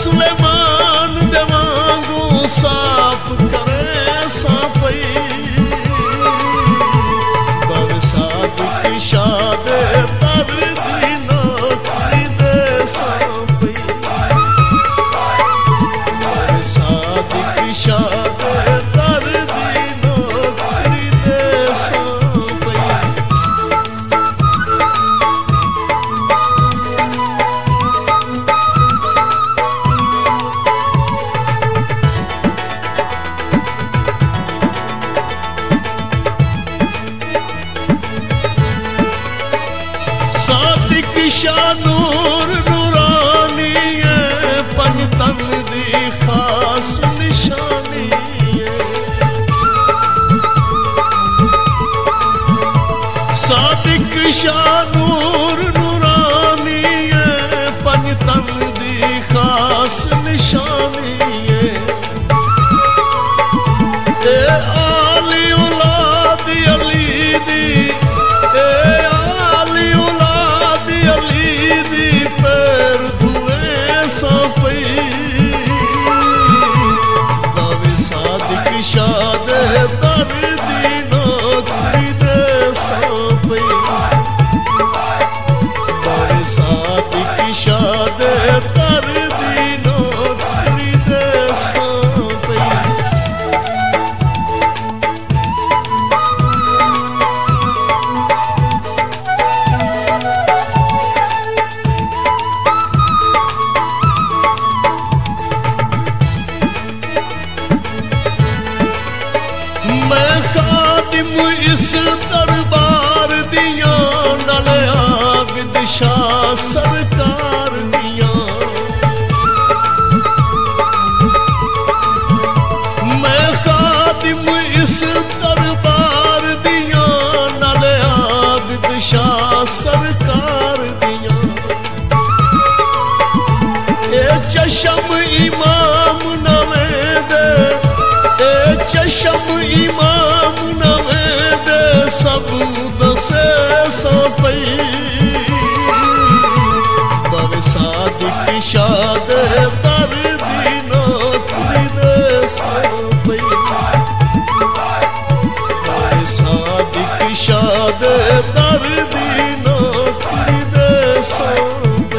सुलेमान दे वांगू साफ करे साफई बरसात की शाद तर दी नौकरी दे साफई बरसात की शाद तर दी नौकरी दे साफई शानूर नूरानी है पंजतन दी खास निशानी है सादिक शानूर नूरानी है पंजतन दी खास निशानी है ए आली औलाद अली दी शाद तर दी नौकरी दे साफई बरसात की शाद तर दी नौकरी दे साफई मैं खादिम इस दरबार दिया नल आबिद शाह सरकार दिया मैं खादिम इस दरबार दिया नल आबिद शाह सरकार दिया ए चशम इमाम नवे दे चशम इमाम नवे दे सब दसे साफई बरसात की शाद तर दी नौकरी दे साफई बरसात की शाद तर दी नौकरी दे साफई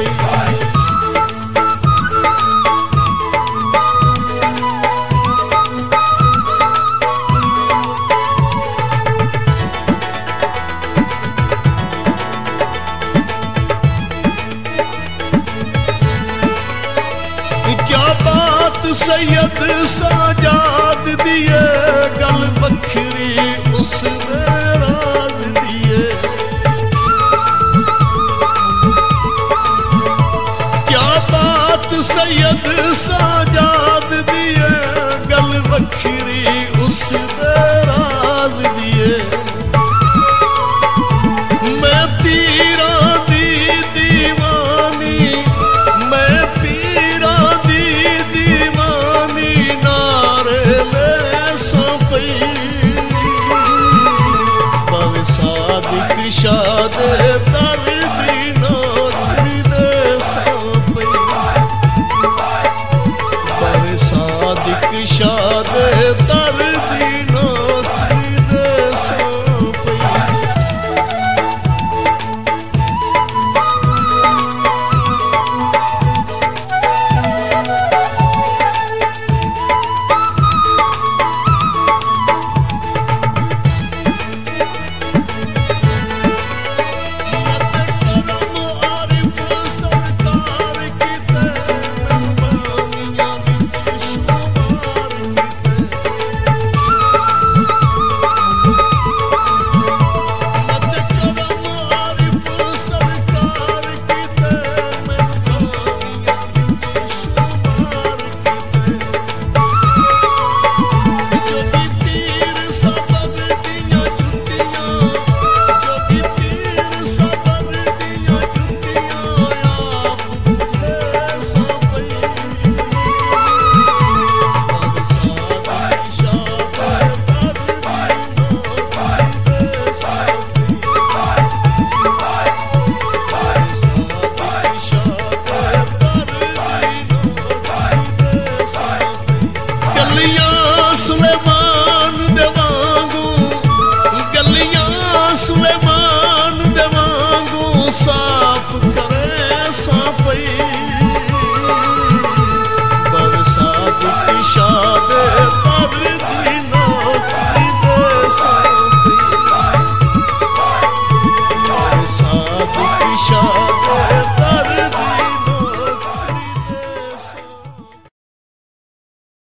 सैयद साजाद दिए गल बखरी उसने राज दिए क्या बात सैयद साजाद दिए गल बखरी